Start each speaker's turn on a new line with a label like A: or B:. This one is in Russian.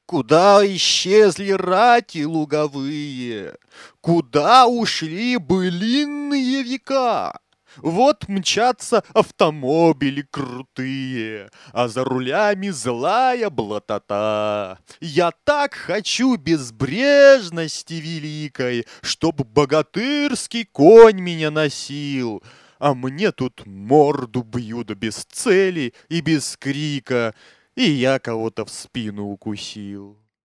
A: Куда исчезли рати луговые? Куда ушли былинные века? Вот мчатся автомобили крутые, а за рулями злая блатота. Я так хочу безбрежности великой, чтоб богатырский конь меня носил. А мне тут морду бьют без цели и без крика, и я кого-то в спину укусил.